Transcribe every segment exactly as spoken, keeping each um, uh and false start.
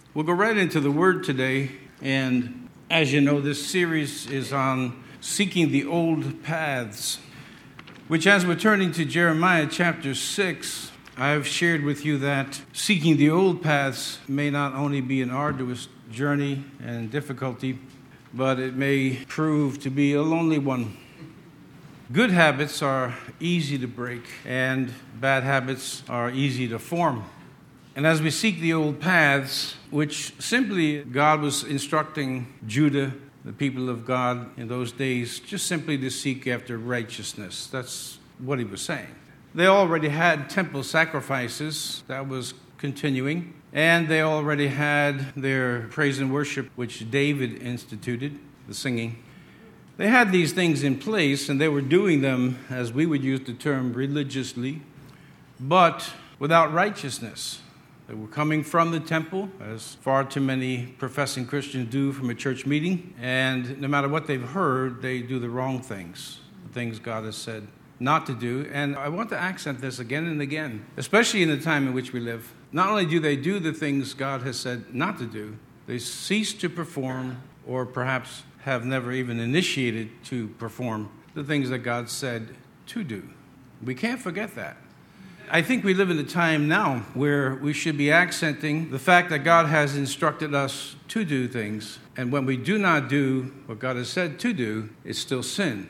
We'll go right into the Word today, and as you know, this series is on seeking the old paths, which as we're turning to Jeremiah chapter six, I've shared with you that seeking the old paths may not only be an arduous journey and difficulty, but it may prove to be a lonely one. Good habits are easy to break, and bad habits are easy to form. And as we seek the old paths, which simply God was instructing Judah, the people of God in those days, just simply to seek after righteousness. That's what he was saying. They already had temple sacrifices that was continuing, and they already had their praise and worship, which David instituted, the singing. They had these things in place, and they were doing them, as we would use the term, religiously, but without righteousness. They were coming from the temple, as far too many professing Christians do from a church meeting, and no matter what they've heard, they do the wrong things, the things God has said not to do. And I want to accent this again and again, especially in the time in which we live. Not only do they do the things God has said not to do, they cease to perform, or perhaps have never even initiated to perform the things that God said to do. We can't forget that. I think we live in a time now where we should be accenting the fact that God has instructed us to do things, and when we do not do what God has said to do, it's still sin.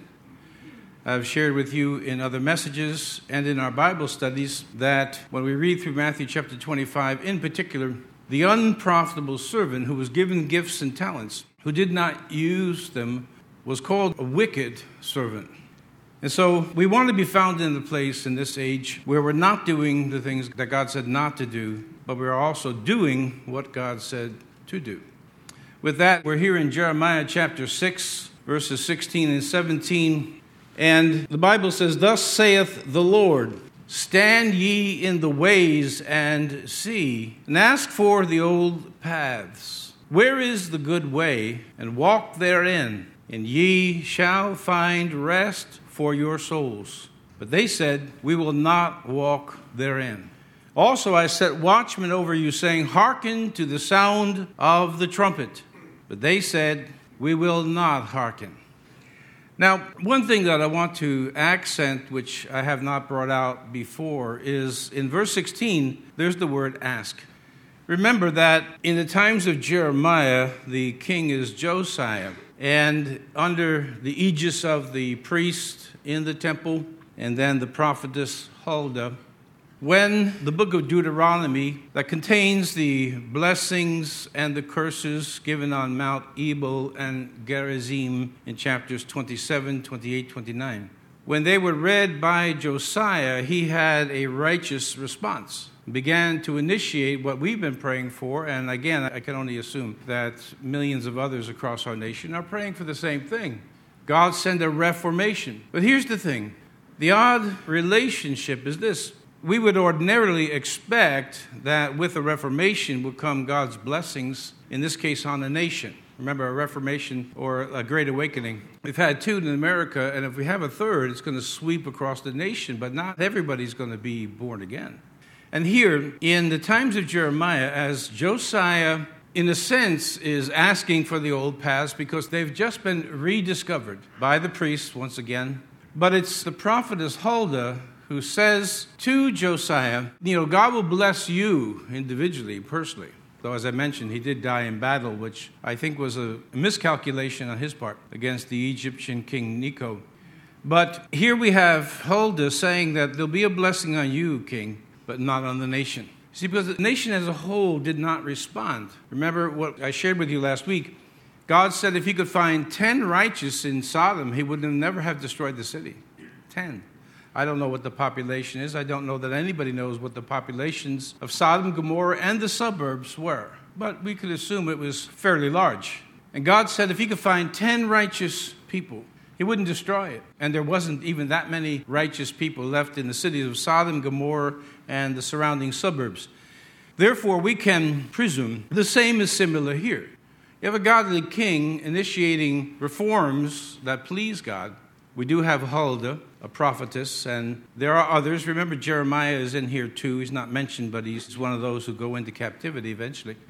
I've shared with you in other messages and in our Bible studies that when we read through Matthew chapter twenty-five, in particular, the unprofitable servant who was given gifts and talents, who did not use them, was called a wicked servant. And so we want to be found in the place in this age where we're not doing the things that God said not to do, but we're also doing what God said to do. With that, we're here in Jeremiah chapter six, verses sixteen and seventeen. And the Bible says, "Thus saith the Lord, stand ye in the ways and see, and ask for the old paths. Where is the good way? And walk therein, and ye shall find rest for your souls." But they said, "We will not walk therein." "Also I set watchmen over you, saying, hearken to the sound of the trumpet." But they said, "We will not hearken." Now, one thing that I want to accent, which I have not brought out before, is in verse sixteen, there's the word ask. Remember that in the times of Jeremiah, the king is Josiah, and under the aegis of the priest in the temple, and then the prophetess Huldah, when the book of Deuteronomy that contains the blessings and the curses given on Mount Ebal and Gerizim in chapters twenty-seven, twenty-eight, twenty-nine, when they were read by Josiah, he had a righteous response, began to initiate what we've been praying for. And again, I can only assume that millions of others across our nation are praying for the same thing. God send a reformation. But here's the thing. The odd relationship is this. We would ordinarily expect that with a reformation would come God's blessings, in this case on a nation. Remember, a reformation or a great awakening. We've had two in America, and if we have a third, it's going to sweep across the nation, but not everybody's going to be born again. And here, in the times of Jeremiah, as Josiah, in a sense, is asking for the old paths because they've just been rediscovered by the priests once again. But it's the prophetess Huldah who says to Josiah, you know, God will bless you individually, personally. Though, as I mentioned, he did die in battle, which I think was a miscalculation on his part against the Egyptian king Necho. But here we have Huldah saying that there'll be a blessing on you, king, but not on the nation. See, because the nation as a whole did not respond. Remember what I shared with you last week. God said if he could find ten righteous in Sodom, he would have never have destroyed the city. Ten. I don't know what the population is. I don't know that anybody knows what the populations of Sodom, Gomorrah, and the suburbs were. But we could assume it was fairly large. And God said if he could find ten righteous people, he wouldn't destroy it. And there wasn't even that many righteous people left in the cities of Sodom, Gomorrah, and the surrounding suburbs. Therefore, we can presume the same is similar here. You have a godly king initiating reforms that please God. We do have Huldah, a prophetess, and there are others. Remember, Jeremiah is in here too. He's not mentioned, but he's one of those who go into captivity eventually.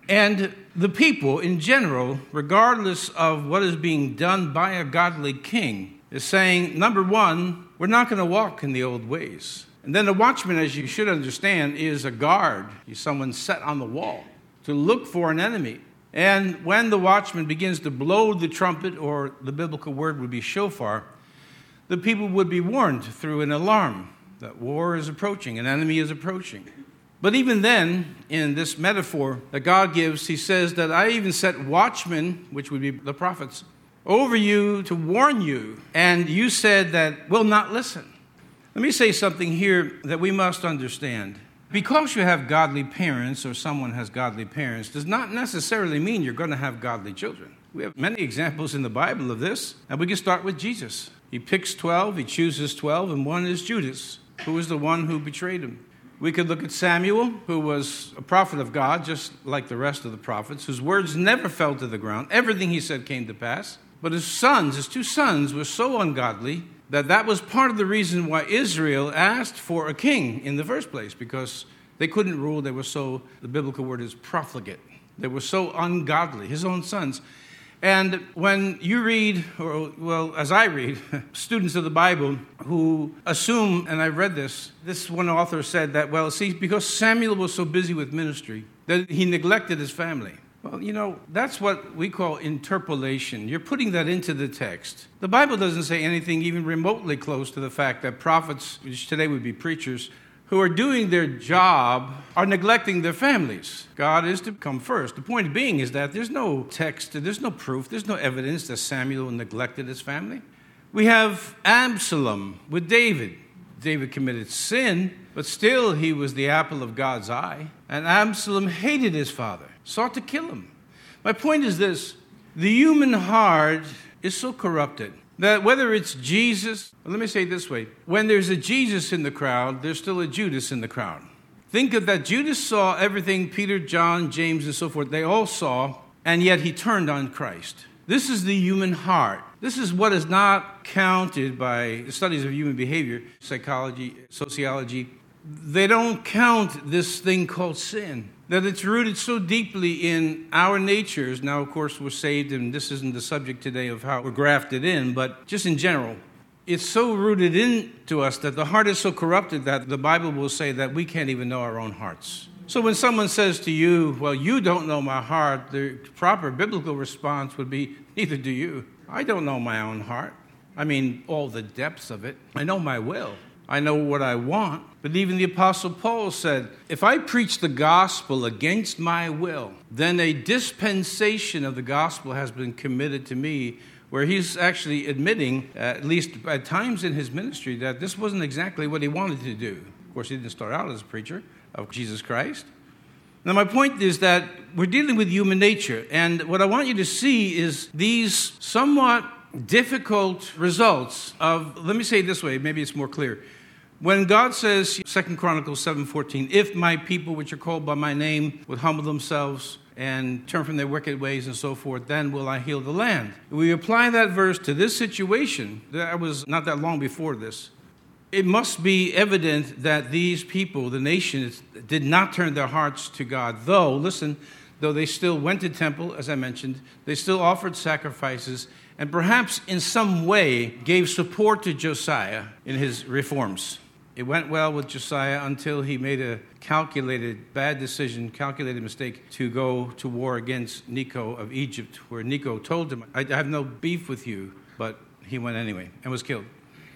And the people in general, regardless of what is being done by a godly king, is saying, number one, we're not going to walk in the old ways. And then the watchman, as you should understand, is a guard. He's someone set on the wall to look for an enemy. And when the watchman begins to blow the trumpet, or the biblical word would be shofar, the people would be warned through an alarm that war is approaching, an enemy is approaching. But even then, in this metaphor that God gives, he says that I even set watchmen, which would be the prophets, over you to warn you, and you said that will not listen. Let me say something here that we must understand. Because you have godly parents, or someone has godly parents, does not necessarily mean you're going to have godly children. We have many examples in the Bible of this, and we can start with Jesus. He picks twelve, he chooses twelve, and one is Judas, who was the one who betrayed him. We could look at Samuel, who was a prophet of God, just like the rest of the prophets, whose words never fell to the ground. Everything he said came to pass. But his sons, his two sons, were so ungodly that that was part of the reason why Israel asked for a king in the first place, because they couldn't rule. They were so, the biblical word is profligate. They were so ungodly, his own sons. And when you read, or well, as I read, students of the Bible who assume, and I've read this, this one author said that, well, see, because Samuel was so busy with ministry, that he neglected his family. Well, you know, that's what we call interpolation. You're putting that into the text. The Bible doesn't say anything even remotely close to the fact that prophets, which today would be preachers, who are doing their job are neglecting their families. God is to come first. The point being is that there's no text, there's no proof, there's no evidence that Samuel neglected his family. We have Absalom with David. David committed sin, but still he was the apple of God's eye. And Absalom hated his father, sought to kill him. My point is this: the human heart is so corrupted that whether it's Jesus, let me say it this way, when there's a Jesus in the crowd, there's still a Judas in the crowd. Think of that. Judas saw everything Peter, John, James, and so forth, they all saw, and yet he turned on Christ. This is the human heart. This is what is not counted by studies of human behavior, psychology, sociology. They don't count this thing called sin, that it's rooted so deeply in our natures. Now, of course, we're saved, and this isn't the subject today of how we're grafted in, but just in general, it's so rooted into us that the heart is so corrupted that the Bible will say that we can't even know our own hearts. So when someone says to you, well, you don't know my heart, the proper biblical response would be, neither do you. I don't know my own heart. I mean, all the depths of it. I know my will. I know what I want. But even the Apostle Paul said, if I preach the gospel against my will, then a dispensation of the gospel has been committed to me, where he's actually admitting, at least at times in his ministry, that this wasn't exactly what he wanted to do. Of course, he didn't start out as a preacher of Jesus Christ. Now, my point is that we're dealing with human nature, and what I want you to see is these somewhat difficult results of, let me say it this way, maybe it's more clear. When God says, Second Chronicles seven fourteen, if my people which are called by my name would humble themselves and turn from their wicked ways and so forth, then will I heal the land. We apply that verse to this situation. That was not that long before this. It must be evident that these people, the nations, did not turn their hearts to God. Though, listen, though they still went to temple, as I mentioned, they still offered sacrifices, and perhaps in some way gave support to Josiah in his reforms. It went well with Josiah until he made a calculated bad decision, calculated mistake to go to war against Necho of Egypt, where Necho told him, I have no beef with you, but he went anyway and was killed.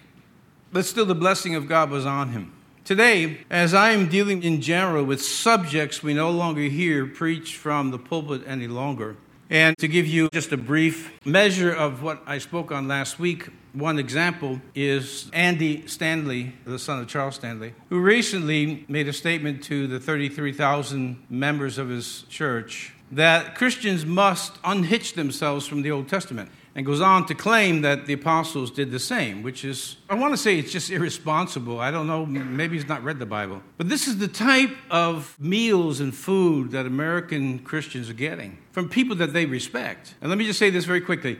But still the blessing of God was on him. Today, as I am dealing in general with subjects we no longer hear preached from the pulpit any longer, and to give you just a brief measure of what I spoke on last week, one example is Andy Stanley, the son of Charles Stanley, who recently made a statement to the thirty-three thousand members of his church that Christians must unhitch themselves from the Old Testament, and goes on to claim that the apostles did the same, which is, I want to say it's just irresponsible. I don't know, maybe he's not read the Bible. But this is the type of meals and food that American Christians are getting from people that they respect. And let me just say this very quickly.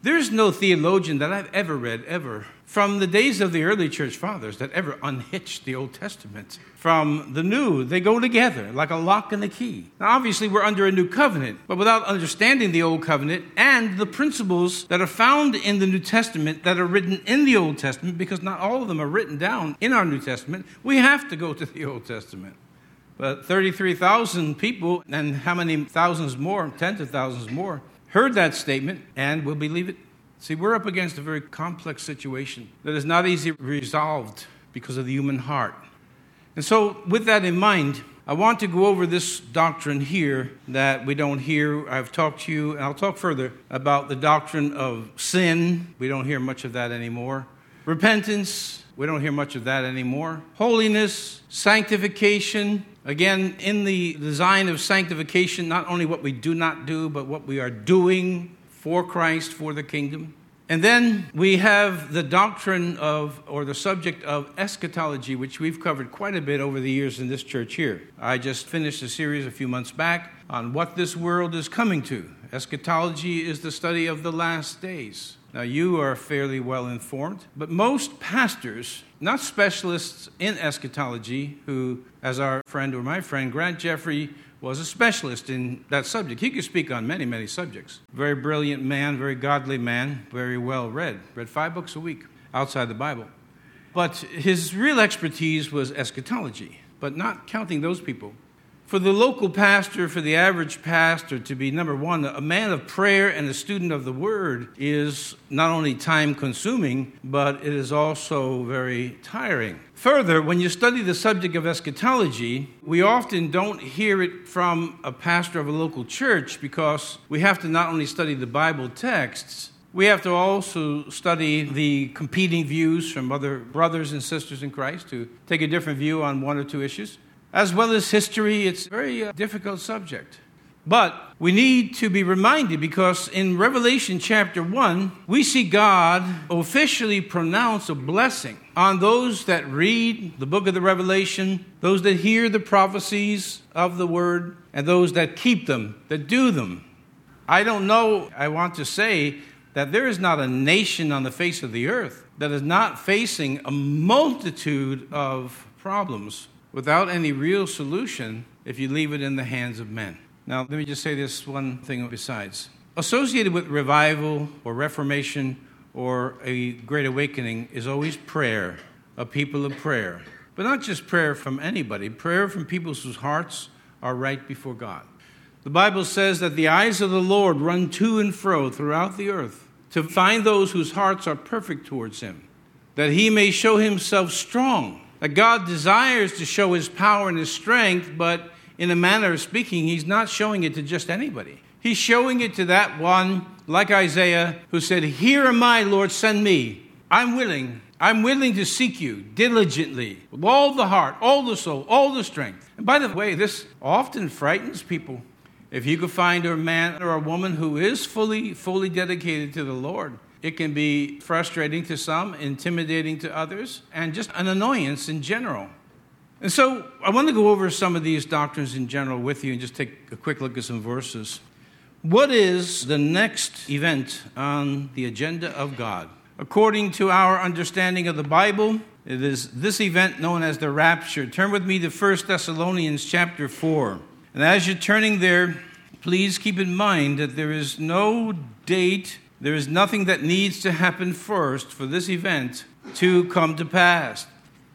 There's no theologian that I've ever read, ever, from the days of the early church fathers that ever unhitched the Old Testament from the New. They go together like a lock and a key. Now, obviously, we're under a new covenant, but without understanding the Old Covenant and the principles that are found in the New Testament that are written in the Old Testament, because not all of them are written down in our New Testament, we have to go to the Old Testament. But thirty-three thousand people, and how many thousands more, tens of thousands more, heard that statement and will believe it. See, we're up against a very complex situation that is not easily resolved because of the human heart. And so, with that in mind, I want to go over this doctrine here that we don't hear. I've talked to you, and I'll talk further about the doctrine of sin. We don't hear much of that anymore. Repentance, we don't hear much of that anymore. Holiness, sanctification. Again, in the design of sanctification, not only what we do not do, but what we are doing for Christ, for the kingdom. And then we have the doctrine of, or the subject of eschatology, which we've covered quite a bit over the years in this church here. I just finished a series a few months back on what this world is coming to. Eschatology is the study of the last days. Now, you are fairly well informed, but most pastors, not specialists in eschatology, who, as our friend or my friend, Grant Jeffrey, was a specialist in that subject. He could speak on many, many subjects. Very brilliant man, very godly man, very well read. Read five books a week outside the Bible. But his real expertise was eschatology, but not counting those people. For the local pastor, for the average pastor to be, number one, a man of prayer and a student of the Word is not only time-consuming, but it is also very tiring. Further, when you study the subject of eschatology, we often don't hear it from a pastor of a local church because we have to not only study the Bible texts, we have to also study the competing views from other brothers and sisters in Christ who take a different view on one or two issues. As well as history, it's a very uh, difficult subject. But we need to be reminded because in Revelation chapter one, we see God officially pronounce a blessing on those that read the book of the Revelation, those that hear the prophecies of the Word, and those that keep them, that do them. I don't know, I want to say that there is not a nation on the face of the earth that is not facing a multitude of problems without any real solution if you leave it in the hands of men. Now, let me just say this one thing besides. Associated with revival or reformation or a great awakening is always prayer, a people of prayer. But not just prayer from anybody, prayer from people whose hearts are right before God. The Bible says that the eyes of the Lord run to and fro throughout the earth to find those whose hearts are perfect towards Him, that He may show Himself strong. That God desires to show His power and His strength, but in a manner of speaking, He's not showing it to just anybody. He's showing it to that one, like Isaiah, who said, "Here am I, Lord, send me. I'm willing. I'm willing to seek you diligently, with all the heart, all the soul, all the strength." And by the way, this often frightens people. If you could find a man or a woman who is fully, fully dedicated to the Lord, it can be frustrating to some, intimidating to others, and just an annoyance in general. And so I want to go over some of these doctrines in general with you and just take a quick look at some verses. What is the next event on the agenda of God? According to our understanding of the Bible, it is this event known as the rapture. Turn with me to First Thessalonians chapter four. And as you're turning there, please keep in mind that there is no date. There is nothing that needs to happen first for this event to come to pass.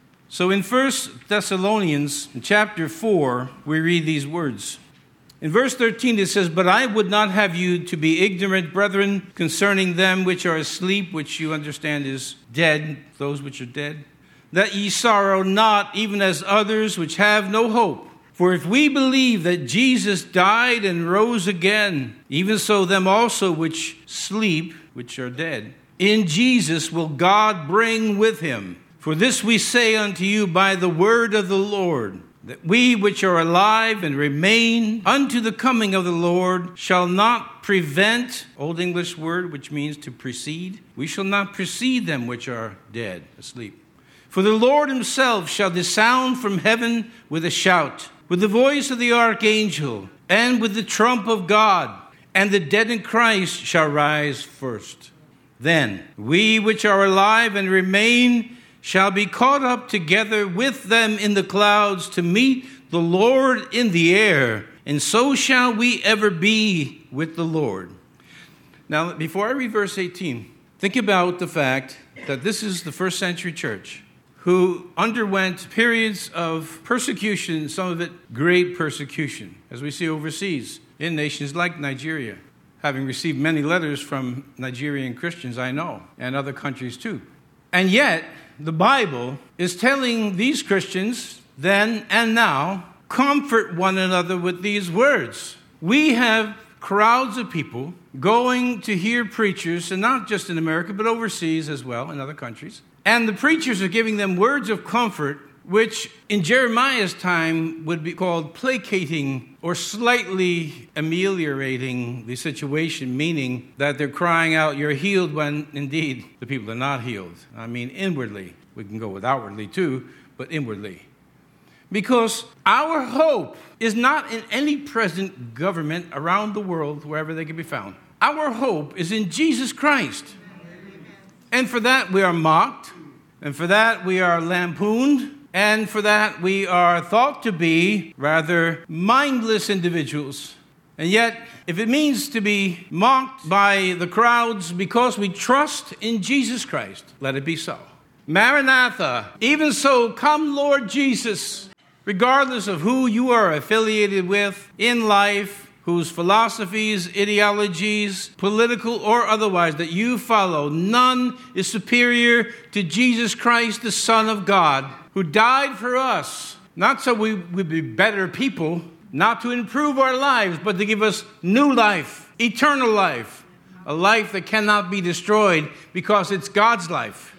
So in First Thessalonians chapter four, we read these words. In verse thirteen, it says, "But I would not have you to be ignorant, brethren, concerning them which are asleep," which you understand is dead, those which are dead, "that ye sorrow not, even as others which have no hope. For if we believe that Jesus died and rose again, even so them also which sleep, which are dead, in Jesus will God bring with Him. For this we say unto you by the word of the Lord, that we which are alive and remain unto the coming of the Lord shall not prevent," Old English word which means to precede, "we shall not precede them which are dead, asleep. For the Lord Himself shall sound from heaven with a shout, with the voice of the archangel, and with the trump of God, and the dead in Christ shall rise first. Then we which are alive and remain shall be caught up together with them in the clouds to meet the Lord in the air, and so shall we ever be with the Lord. Now, before I read verse eighteen, think about the fact that this is the first century church who underwent periods of persecution, some of it great persecution, as we see overseas in nations like Nigeria, having received many letters from Nigerian Christians, I know, and other countries too. And yet, the Bible is telling these Christians then and now, comfort one another with these words. We have crowds of people going to hear preachers, and not just in America, but overseas as well, in other countries. And the preachers are giving them words of comfort, which in Jeremiah's time would be called placating or slightly ameliorating the situation, meaning that they're crying out, you're healed, when indeed the people are not healed. I mean inwardly. We can go with outwardly too, but inwardly. Because our hope is not in any present government around the world, wherever they can be found. Our hope is in Jesus Christ. And for that we are mocked, and for that we are lampooned, and for that we are thought to be rather mindless individuals. And yet, if it means to be mocked by the crowds because we trust in Jesus Christ, let it be so. Maranatha, even so, come Lord Jesus, regardless of who you are affiliated with in life, whose philosophies, ideologies, political or otherwise, that you follow, none is superior to Jesus Christ, the Son of God, who died for us, not so we would be better people, not to improve our lives, but to give us new life, eternal life, a life that cannot be destroyed because it's God's life.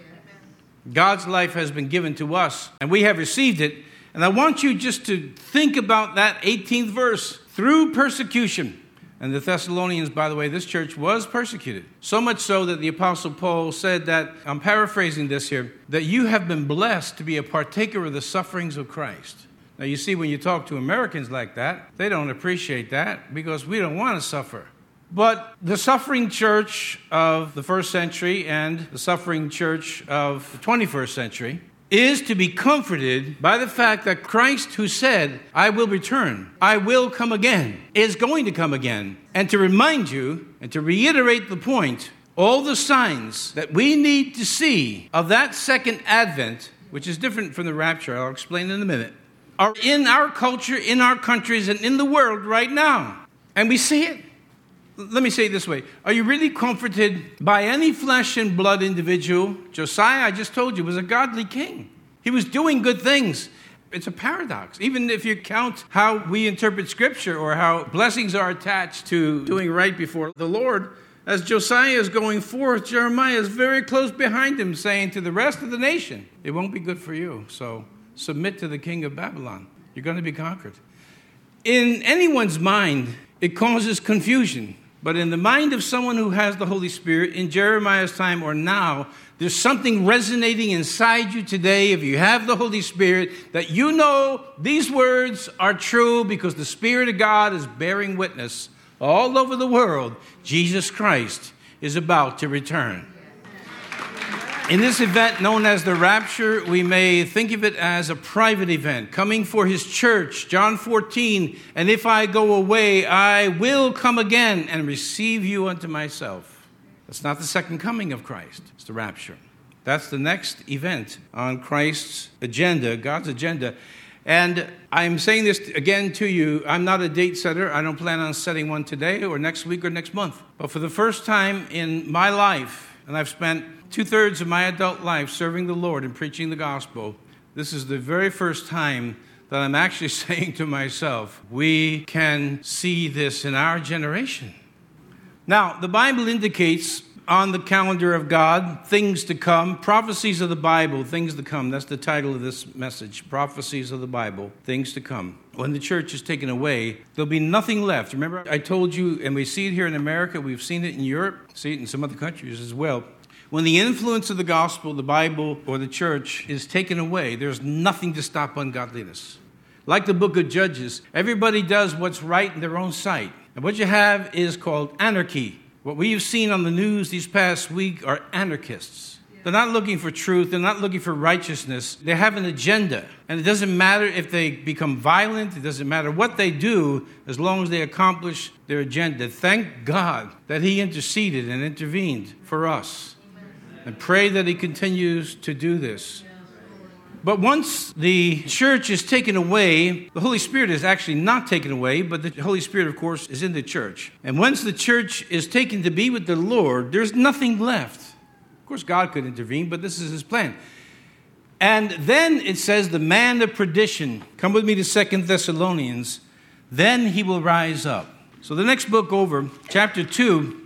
God's life has been given to us, and we have received it. And I want you just to think about that eighteenth verse. Through persecution. And the Thessalonians, by the way, this church was persecuted. So much so that the Apostle Paul said that, I'm paraphrasing this here, that you have been blessed to be a partaker of the sufferings of Christ. Now you see, when you talk to Americans like that, they don't appreciate that because we don't want to suffer. But the suffering church of the first century and the suffering church of the twenty-first century is to be comforted by the fact that Christ, who said, I will return, I will come again, is going to come again. And to remind you and to reiterate the point, all the signs that we need to see of that second advent, which is different from the rapture, I'll explain in a minute, are in our culture, in our countries, and in the world right now. And we see it. Let me say it this way. Are you really comforted by any flesh and blood individual? Josiah, I just told you, was a godly king. He was doing good things. It's a paradox. Even if you count how we interpret Scripture or how blessings are attached to doing right before the Lord, as Josiah is going forth, Jeremiah is very close behind him, saying to the rest of the nation, it won't be good for you, so submit to the king of Babylon. You're going to be conquered. In anyone's mind, it causes confusion. But in the mind of someone who has the Holy Spirit, in Jeremiah's time or now, there's something resonating inside you today, if you have the Holy Spirit, that you know these words are true because the Spirit of God is bearing witness all over the world. Jesus Christ is about to return. In this event known as the rapture, we may think of it as a private event, coming for his church. John fourteen, and if I go away, I will come again and receive you unto myself. That's not the second coming of Christ. It's the rapture. That's the next event on Christ's agenda, God's agenda. And I'm saying this again to you. I'm not a date setter. I don't plan on setting one today or next week or next month. But for the first time in my life, and I've spent two-thirds of my adult life serving the Lord and preaching the gospel, this is the very first time that I'm actually saying to myself, we can see this in our generation. Now, the Bible indicates on the calendar of God things to come, prophecies of the Bible, things to come. That's the title of this message, prophecies of the Bible, things to come. When the church is taken away, there'll be nothing left. Remember, I told you, and we see it here in America, we've seen it in Europe, see it in some other countries as well. When the influence of the gospel, the Bible, or the church is taken away, there's nothing to stop ungodliness. Like the book of Judges, everybody does what's right in their own sight. And what you have is called anarchy, What we've seen on the news these past week are anarchists. They're not looking for truth. They're not looking for righteousness. They have an agenda. And it doesn't matter if they become violent. It doesn't matter what they do as long as they accomplish their agenda. Thank God that He interceded and intervened for us. And pray that He continues to do this. But once the church is taken away, the Holy Spirit is actually not taken away, but the Holy Spirit, of course, is in the church. And once the church is taken to be with the Lord, there's nothing left. Of course, God could intervene, but this is His plan. And then it says, the man of perdition. Come with me to Second Thessalonians. Then he will rise up. So the next book over, chapter two,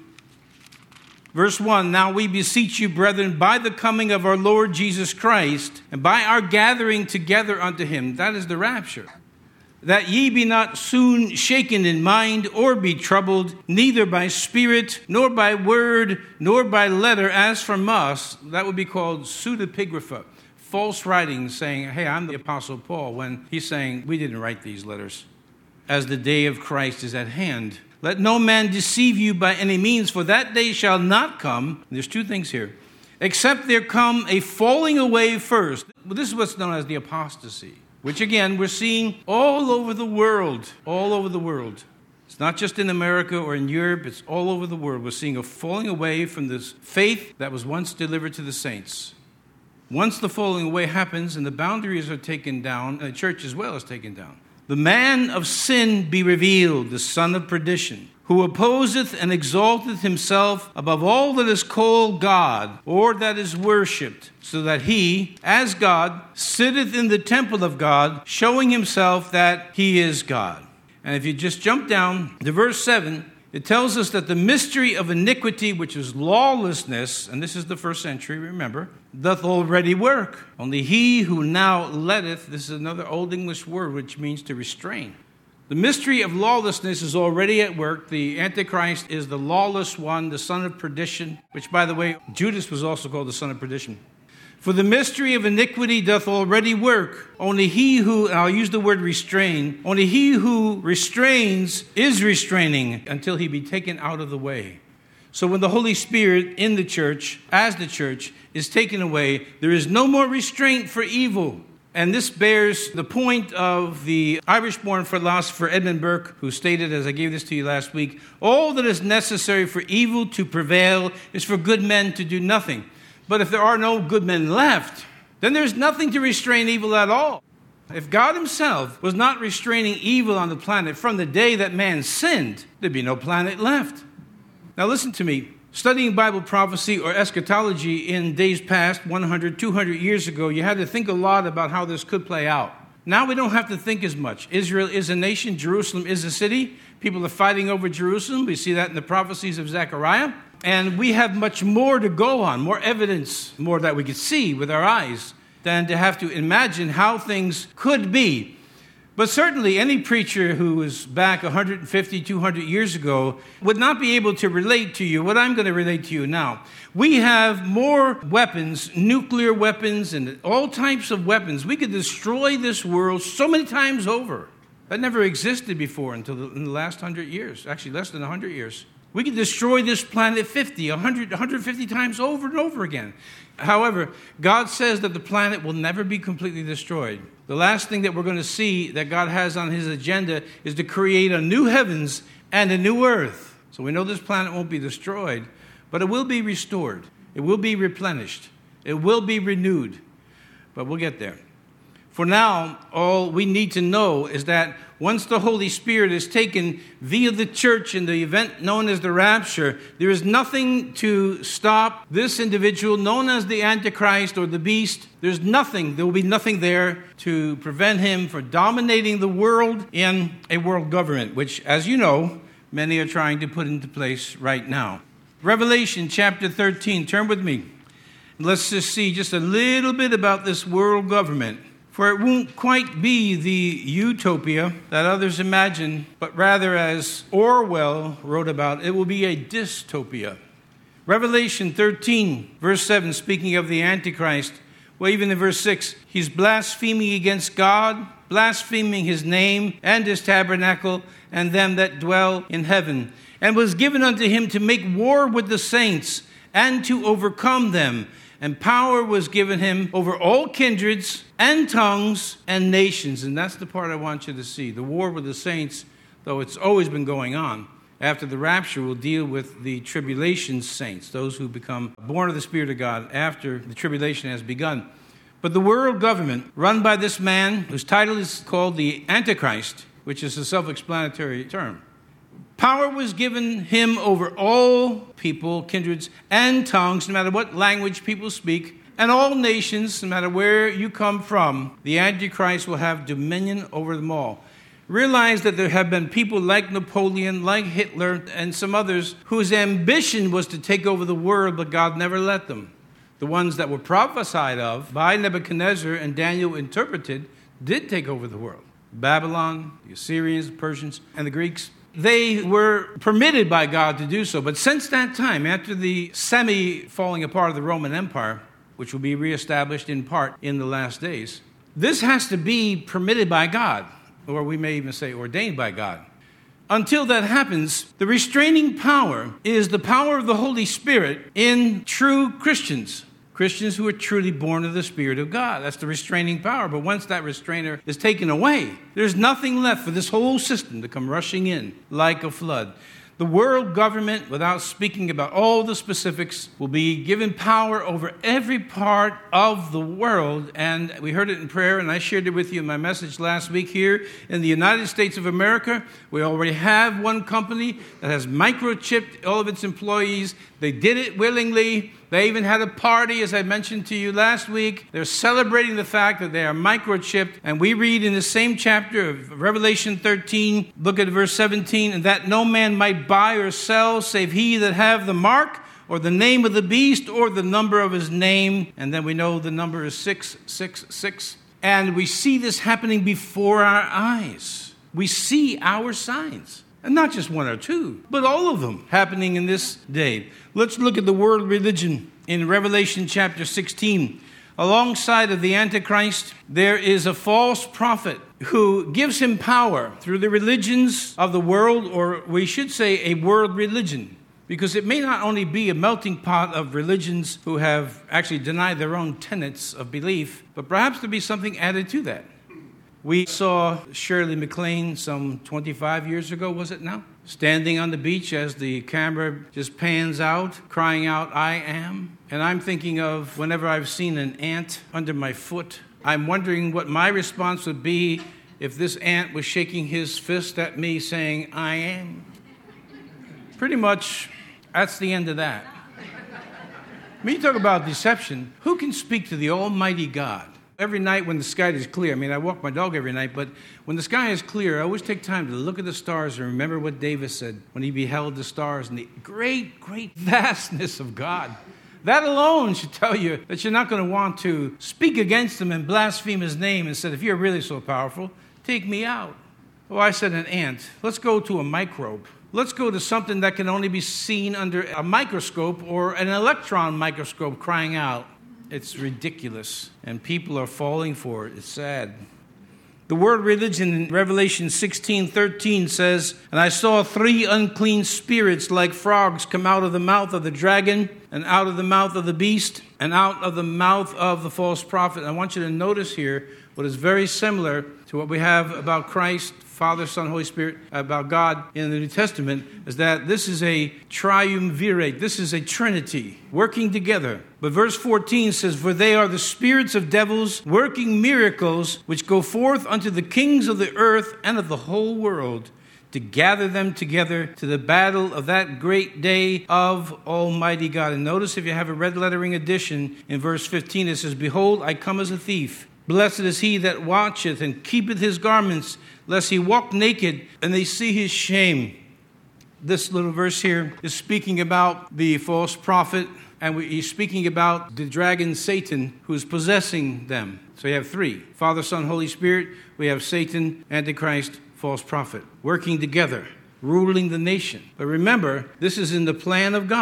verse one. Now we beseech you, brethren, by the coming of our Lord Jesus Christ, and by our gathering together unto Him, that is the rapture, that ye be not soon shaken in mind, or be troubled, neither by spirit, nor by word, nor by letter, as from us. That would be called pseudepigrapha, false writing, saying, hey, I'm the Apostle Paul, when he's saying, we didn't write these letters, as the day of Christ is at hand. Let no man deceive you by any means, for that day shall not come. There's two things here. Except there come a falling away first. This is what's known as the apostasy, which again we're seeing all over the world, all over the world. It's not just in America or in Europe, it's all over the world. We're seeing a falling away from this faith that was once delivered to the saints. Once the falling away happens and the boundaries are taken down, and the church as well is taken down, the man of sin be revealed, the son of perdition, who opposeth and exalteth himself above all that is called God, or that is worshipped, so that he, as God, sitteth in the temple of God, showing himself that he is God. And if you just jump down to verse seven, it tells us that the mystery of iniquity, which is lawlessness, and this is the first century, remember, doth already work. Only he who now letteth, this is another Old English word which means to restrain. The mystery of lawlessness is already at work. The Antichrist is the lawless one, the son of perdition, which, by the way, Judas was also called the son of perdition. For the mystery of iniquity doth already work. Only he who, and I'll use the word restrain, only he who restrains is restraining until he be taken out of the way. So when the Holy Spirit in the church, as the church, is taken away, there is no more restraint for evil. And this bears the point of the Irish-born philosopher Edmund Burke, who stated, as I gave this to you last week, all that is necessary for evil to prevail is for good men to do nothing. But if there are no good men left, then there's nothing to restrain evil at all. If God Himself was not restraining evil on the planet from the day that man sinned, there'd be no planet left. Now listen to me. Studying Bible prophecy or eschatology in days past, one hundred, two hundred years ago, you had to think a lot about how this could play out. Now we don't have to think as much. Israel is a nation. Jerusalem is a city. People are fighting over Jerusalem. We see that in the prophecies of Zechariah. And we have much more to go on, more evidence, more that we could see with our eyes, than to have to imagine how things could be. But certainly any preacher who was back one hundred fifty, two hundred years ago would not be able to relate to you what I'm going to relate to you now. We have more weapons, nuclear weapons, and all types of weapons. We could destroy this world so many times over. That never existed before until the, in the last hundred years, actually less than one hundred years. We could destroy this planet fifty, one hundred, one hundred fifty times over and over again. However, God says that the planet will never be completely destroyed. The last thing that we're going to see that God has on His agenda is to create a new heavens and a new earth. So we know this planet won't be destroyed, but it will be restored. It will be replenished. It will be renewed. But we'll get there. For now, all we need to know is that once the Holy Spirit is taken via the church in the event known as the rapture, there is nothing to stop this individual known as the Antichrist or the beast. There's nothing, there will be nothing there to prevent him from dominating the world in a world government, which, as you know, many are trying to put into place right now. Revelation chapter thirteen, turn with me. Let's just see just a little bit about this world government. For it won't quite be the utopia that others imagine, but rather, as Orwell wrote about, it will be a dystopia. Revelation thirteen, verse seven, speaking of the Antichrist, Well, even in verse six, he's blaspheming against God, blaspheming his name and his tabernacle and them that dwell in heaven. And was given unto him to make war with the saints and to overcome them. And power was given him over all kindreds and tongues and nations. And that's the part I want you to see. The war with the saints, though it's always been going on. After the rapture, we'll deal with the tribulation saints, those who become born of the Spirit of God after the tribulation has begun. But the world government, run by this man, whose title is called the Antichrist, which is a self-explanatory term. Power was given him over all people, kindreds, and tongues, no matter what language people speak, and all nations, no matter where you come from. The Antichrist will have dominion over them all. Realize that there have been people like Napoleon, like Hitler, and some others whose ambition was to take over the world, but God never let them. The ones that were prophesied of by Nebuchadnezzar and Daniel interpreted did take over the world. Babylon, the Assyrians, the Persians, and the Greeks. They were permitted by God to do so. But since that time, after the semi-falling apart of the Roman Empire, which will be reestablished in part in the last days, this has to be permitted by God, or we may even say ordained by God. Until that happens, the restraining power is the power of the Holy Spirit in true Christians. Christians who are truly born of the Spirit of God. That's the restraining power. But once that restrainer is taken away, there's nothing left for this whole system to come rushing in like a flood. The world government, without speaking about all the specifics, will be given power over every part of the world. And we heard it in prayer, and I shared it with you in my message last week here. In the United States of America, we already have one company that has microchipped all of its employees. They did it willingly. They even had a party, as I mentioned to you last week. They're celebrating the fact that they are microchipped. And we read in the same chapter of Revelation thirteen, look at verse seventeen, and that no man might buy or sell save he that have the mark or the name of the beast or the number of his name. And then we know the number is six six six. And we see this happening before our eyes. We see our signs. And not just one or two, but all of them happening in this day. Let's look at the world religion in Revelation chapter sixteen. Alongside of the Antichrist, there is a false prophet who gives him power through the religions of the world, or we should say a world religion, because it may not only be a melting pot of religions who have actually denied their own tenets of belief, but perhaps there'll be something added to that. We saw Shirley MacLaine some twenty-five years ago, was it now? Standing on the beach as the camera just pans out, crying out, "I am." And I'm thinking of whenever I've seen an ant under my foot, I'm wondering what my response would be if this ant was shaking his fist at me saying, "I am." Pretty much, that's the end of that. When you talk about deception, who can speak to the Almighty God? Every night when the sky is clear, I mean, I walk my dog every night, but when the sky is clear, I always take time to look at the stars and remember what David said when he beheld the stars and the great, great vastness of God. That alone should tell you that you're not going to want to speak against him and blaspheme his name and said, if you're really so powerful, take me out. Oh, I said an ant. Let's go to a microbe. Let's go to something that can only be seen under a microscope or an electron microscope crying out. It's ridiculous, and people are falling for it. It's sad. The word religion in Revelation sixteen thirteen says, "And I saw three unclean spirits like frogs come out of the mouth of the dragon, and out of the mouth of the beast, and out of the mouth of the false prophet." And I want you to notice here what is very similar to what we have about Christ, Father, Son, Holy Spirit, about God in the New Testament, is that this is a triumvirate. This is a trinity working together. But verse fourteen says, "For they are the spirits of devils working miracles, which go forth unto the kings of the earth and of the whole world, to gather them together to the battle of that great day of Almighty God." And notice if you have a red lettering edition, in verse fifteen it says, "Behold, I come as a thief. Blessed is he that watcheth and keepeth his garments, lest he walk naked and they see his shame." This little verse here is speaking about the false prophet, and he's speaking about the dragon Satan who's possessing them. So you have three: Father, Son, Holy Spirit. We have Satan, Antichrist, false prophet, working together, ruling the nation. But remember, this is in the plan of God.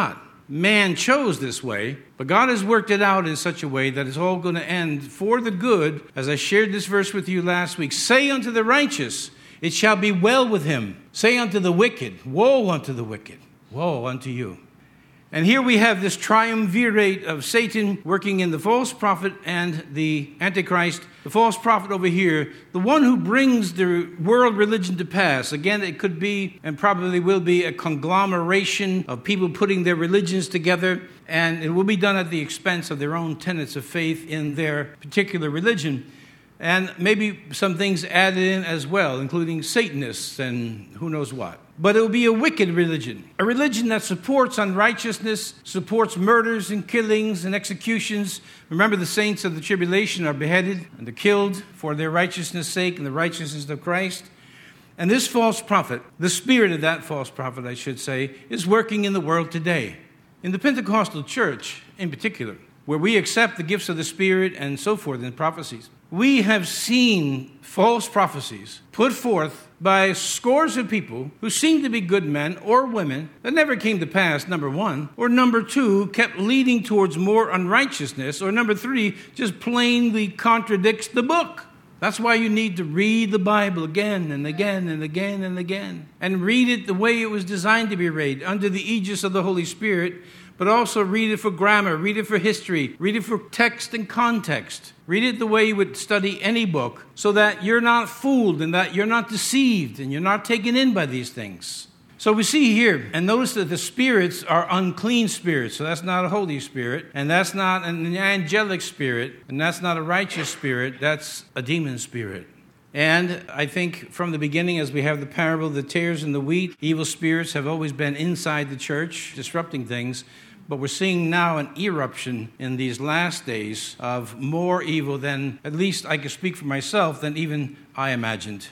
man chose this way, but God has worked it out in such a way that it's all going to end for the good. As I shared this verse with you last week, say unto the righteous, it shall be well with him. Say unto the wicked, woe unto the wicked, woe unto you. And here we have this triumvirate of Satan working in the false prophet and the Antichrist. The false prophet over here, the one who brings the world religion to pass. Again, it could be and probably will be a conglomeration of people putting their religions together, and it will be done at the expense of their own tenets of faith in their particular religion. And maybe some things added in as well, including Satanists and who knows what. But it will be a wicked religion, a religion that supports unrighteousness, supports murders and killings and executions. Remember, the saints of the tribulation are beheaded and they're killed for their righteousness' sake and the righteousness of Christ. And this false prophet, the spirit of that false prophet, I should say, is working in the world today. In the Pentecostal church, in particular, where we accept the gifts of the Spirit and so forth in prophecies, we have seen false prophecies put forth by scores of people who seem to be good men or women that never came to pass, number one, or number two, kept leading towards more unrighteousness, or number three, just plainly contradicts the book. That's why you need to read the Bible again and again and again and again, and read it the way it was designed to be read, under the aegis of the Holy Spirit, but also read it for grammar, read it for history, read it for text and context. Read it the way you would study any book, so that you're not fooled and that you're not deceived and you're not taken in by these things. So we see here, and notice that the spirits are unclean spirits. So that's not a Holy Spirit, and that's not an angelic spirit, and that's not a righteous spirit. That's a demon spirit. And I think from the beginning, as we have the parable of the tares and the wheat, evil spirits have always been inside the church, disrupting things. But we're seeing now an eruption in these last days of more evil than, at least I can speak for myself, than even I imagined.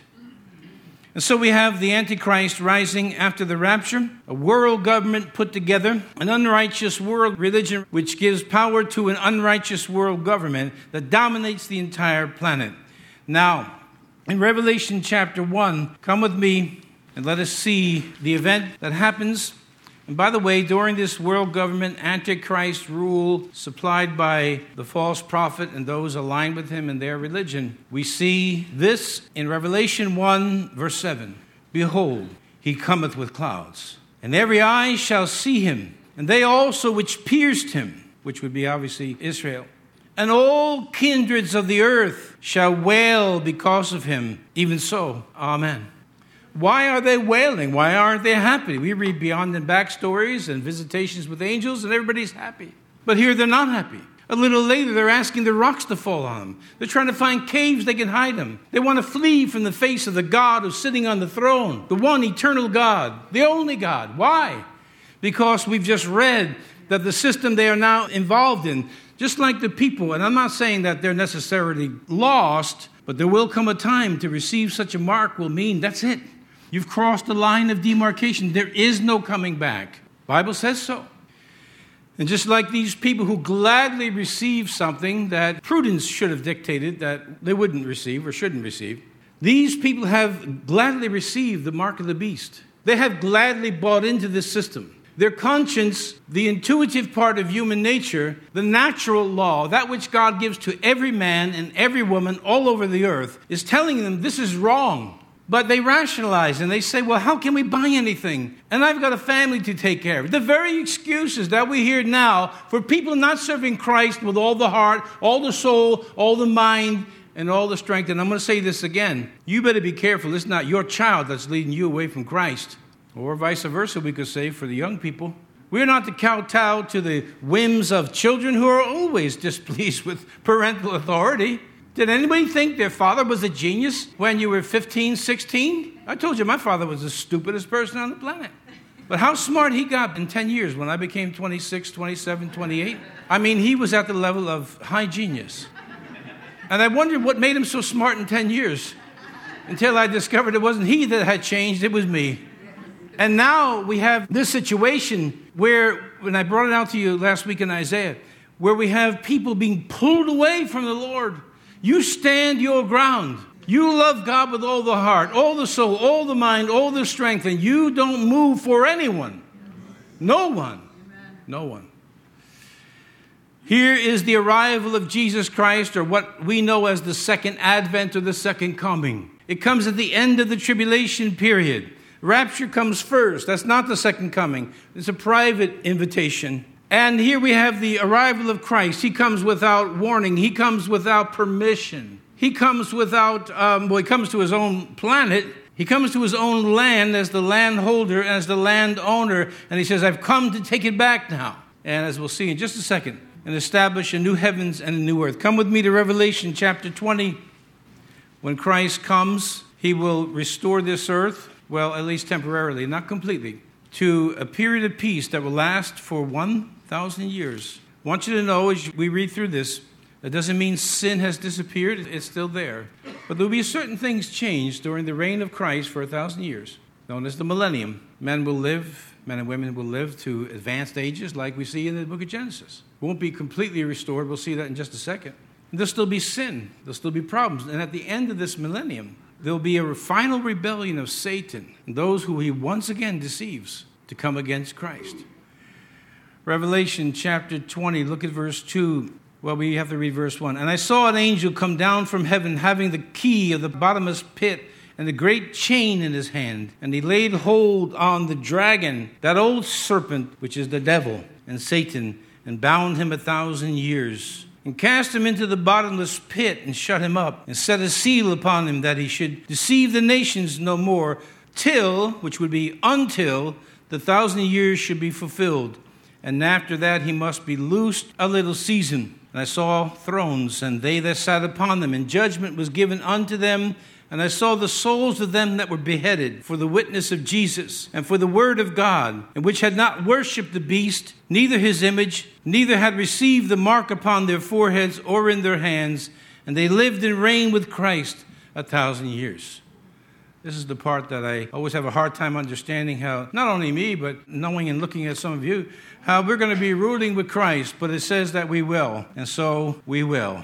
And so we have the Antichrist rising after the rapture, a world government put together, an unrighteous world religion which gives power to an unrighteous world government that dominates the entire planet. Now, in Revelation chapter one, come with me and let us see the event that happens. And by the way, during this world government, Antichrist rule supplied by the false prophet and those aligned with him in their religion, we see this in Revelation one, verse seven. Behold, he cometh with clouds, and every eye shall see him, and they also which pierced him, which would be obviously Israel. And all kindreds of the earth shall wail because of him. Even so, amen. Why are they wailing? Why aren't they happy? We read beyond and backstories and visitations with angels, and everybody's happy. But here they're not happy. A little later, they're asking the rocks to fall on them. They're trying to find caves they can hide them. They want to flee from the face of the God who's sitting on the throne, the one eternal God, the only God. Why? Because we've just read that the system they are now involved in, just like the people, and I'm not saying that they're necessarily lost, but there will come a time to receive such a mark will mean that's it. You've crossed the line of demarcation. There is no coming back. The Bible says so. And just like these people who gladly receive something that prudence should have dictated that they wouldn't receive or shouldn't receive, these people have gladly received the mark of the beast. They have gladly bought into this system. Their conscience, the intuitive part of human nature, the natural law, that which God gives to every man and every woman all over the earth, is telling them this is wrong. But they rationalize and they say, well, how can we buy anything? And I've got a family to take care of. The very excuses that we hear now for people not serving Christ with all the heart, all the soul, all the mind, and all the strength. And I'm going to say this again. You better be careful. It's not your child that's leading you away from Christ. Or vice versa, we could say, for the young people. We're not to kowtow to the whims of children who are always displeased with parental authority. Did anybody think their father was a genius when you were fifteen, sixteen? I told you my father was the stupidest person on the planet. But how smart he got in ten years when I became twenty-six, twenty-seven, twenty-eight. I mean, he was at the level of high genius. And I wondered what made him so smart in ten years until I discovered it wasn't he that had changed, it was me. And now we have this situation where, when I brought it out to you last week in Isaiah, where we have people being pulled away from the Lord. You stand your ground. You love God with all the heart, all the soul, all the mind, all the strength, and you don't move for anyone. No one. No one. Here is the arrival of Jesus Christ, or what we know as the second advent or the second coming. It comes at the end of the tribulation period. Rapture comes first. That's not the second coming. It's a private invitation. And here we have the arrival of Christ. He comes without warning. He comes without permission. He comes without, um, well, he comes to his own planet. He comes to his own land as the landholder, as the landowner. And he says, I've come to take it back now. And as we'll see in just a second, and establish a new heavens and a new earth. Come with me to Revelation chapter twenty. When Christ comes, he will restore this earth, well, at least temporarily, not completely, to a period of peace that will last for one thousand years. I want you to know, as we read through this, that doesn't mean sin has disappeared. It's still there. But there will be certain things changed during the reign of Christ for a thousand years, known as the millennium. Men will live, men and women will live to advanced ages like we see in the book of Genesis. Won't be completely restored. We'll see that in just a second. There'll still be sin. There'll still be problems. And at the end of this millennium, there'll be a final rebellion of Satan and those who he once again deceives to come against Christ. Revelation chapter twenty, look at verse two. Well, we have to read verse one. And I saw an angel come down from heaven, having the key of the bottomless pit and the great chain in his hand. And he laid hold on the dragon, that old serpent, which is the devil and Satan, and bound him a thousand years, and cast him into the bottomless pit, and shut him up, and set a seal upon him, that he should deceive the nations no more, till, which would be until, the thousand years should be fulfilled. And after that he must be loosed a little season. And I saw thrones, and they that sat upon them, and judgment was given unto them. And I saw the souls of them that were beheaded for the witness of Jesus and for the word of God, and which had not worshipped the beast, neither his image, neither had received the mark upon their foreheads or in their hands. And they lived and reigned with Christ a thousand years. This is the part that I always have a hard time understanding, how not only me, but knowing and looking at some of you, how we're going to be ruling with Christ. But it says that we will, and so we will.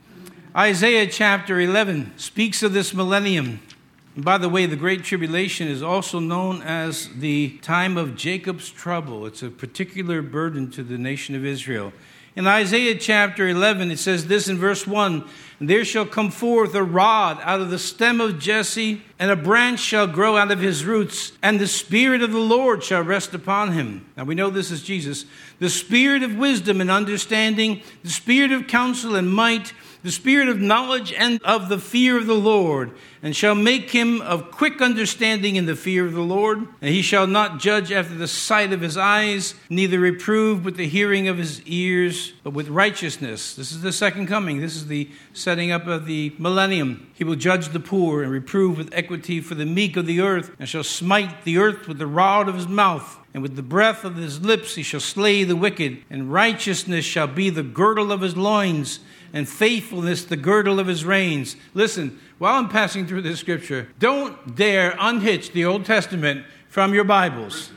Isaiah chapter eleven speaks of this millennium. And by the way, the Great Tribulation is also known as the time of Jacob's trouble. It's a particular burden to the nation of Israel. In Isaiah chapter eleven, it says this in verse one, and there shall come forth a rod out of the stem of Jesse, and a branch shall grow out of his roots, and the Spirit of the Lord shall rest upon him. Now we know this is Jesus. The Spirit of wisdom and understanding, the Spirit of counsel and might, the Spirit of knowledge and of the fear of the Lord, and shall make him of quick understanding in the fear of the Lord. And he shall not judge after the sight of his eyes, neither reprove with the hearing of his ears, but with righteousness. This is the second coming. This is the setting up of the millennium. He will judge the poor and reprove with equity for the meek of the earth, and shall smite the earth with the rod of his mouth. And with the breath of his lips he shall slay the wicked, and righteousness shall be the girdle of his loins, and faithfulness the girdle of his reins. Listen, while I'm passing through this scripture, don't dare unhitch the Old Testament from your Bibles.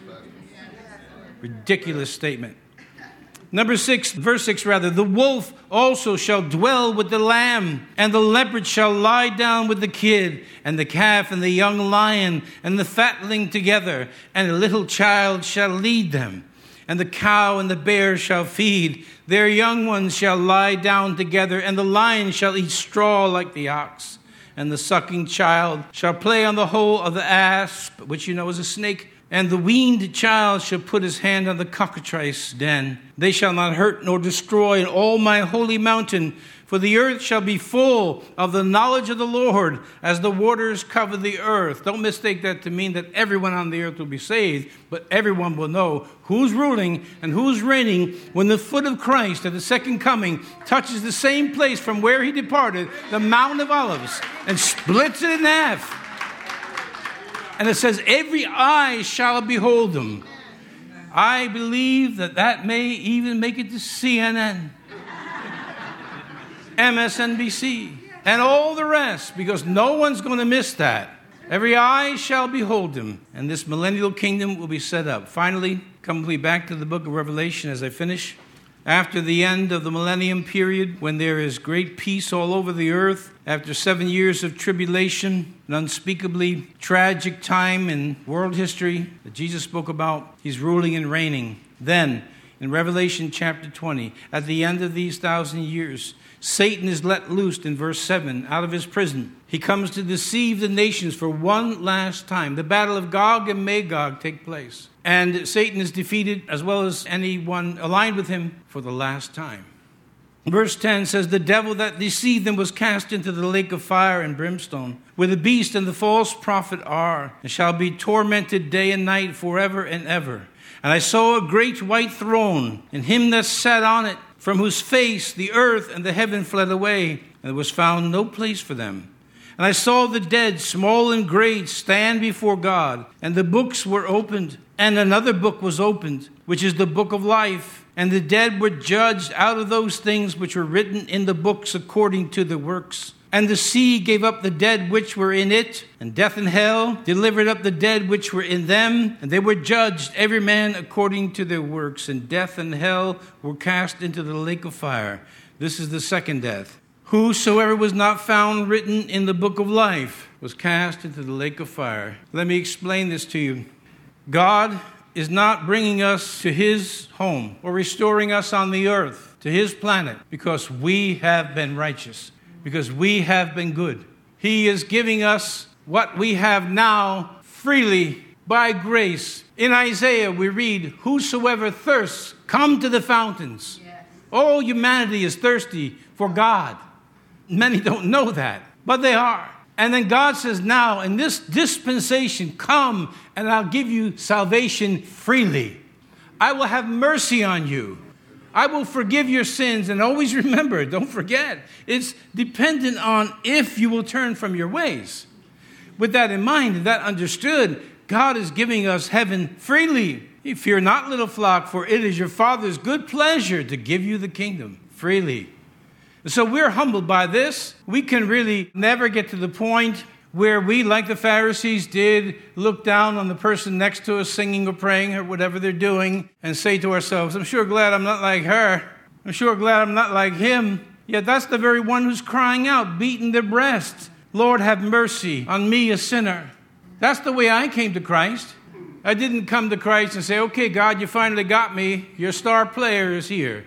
Ridiculous statement. Number six, verse six rather, the wolf also shall dwell with the lamb, and the leopard shall lie down with the kid, and the calf and the young lion and the fatling together, and a little child shall lead them. And the cow and the bear shall feed. Their young ones shall lie down together, and the lion shall eat straw like the ox. And the sucking child shall play on the hole of the asp, which you know is a snake. And the weaned child shall put his hand on the cockatrice den. They shall not hurt nor destroy in all my holy mountain, for the earth shall be full of the knowledge of the Lord as the waters cover the earth. Don't mistake that to mean that everyone on the earth will be saved, but everyone will know who's ruling and who's reigning when the foot of Christ at the second coming touches the same place from where he departed, the Mount of Olives, and splits it in half. And it says, every eye shall behold him. I believe that that may even make it to C N N, M S N B C, and all the rest, because no one's going to miss that. Every eye shall behold him, and this millennial kingdom will be set up. Finally, come with me back to the book of Revelation as I finish. After the end of the millennium period, when there is great peace all over the earth, after seven years of tribulation, an unspeakably tragic time in world history that Jesus spoke about, he's ruling and reigning. Then In Revelation chapter twenty, at the end of these thousand years, Satan is let loose in verse seven out of his prison. He comes to deceive the nations for one last time. The battle of Gog and Magog take place. And Satan is defeated as well as anyone aligned with him for the last time. Verse ten says, the devil that deceived them was cast into the lake of fire and brimstone, where the beast and the false prophet are, and shall be tormented day and night forever and ever. And I saw a great white throne, and him that sat on it, from whose face the earth and the heaven fled away, and there was found no place for them. And I saw the dead, small and great, stand before God, and the books were opened, and another book was opened, which is the book of life. And the dead were judged out of those things which were written in the books according to the works. And the sea gave up the dead which were in it, and death and hell delivered up the dead which were in them, and they were judged, every man according to their works. And death and hell were cast into the lake of fire. This is the second death. Whosoever was not found written in the book of life was cast into the lake of fire. Let me explain this to you. God is not bringing us to his home or restoring us on the earth to his planet because we have been righteous, because we have been good. He is giving us what we have now freely by grace. In Isaiah, we read, whosoever thirsts, come to the fountains. Yes. All humanity is thirsty for God. Many don't know that, but they are. And then God says, now in this dispensation, come and I'll give you salvation freely. I will have mercy on you. I will forgive your sins. And always remember, don't forget, it's dependent on if you will turn from your ways. With that in mind and that understood, God is giving us heaven freely. Fear not, little flock, for it is your Father's good pleasure to give you the kingdom freely. So we're humbled by this. We can really never get to the point where we, like the Pharisees did, look down on the person next to us singing or praying or whatever they're doing and say to ourselves, I'm sure glad I'm not like her. I'm sure glad I'm not like him. Yet that's the very one who's crying out, beating their breast. Lord, have mercy on me, a sinner. That's the way I came to Christ. I didn't come to Christ and say, okay, God, you finally got me. Your star player is here.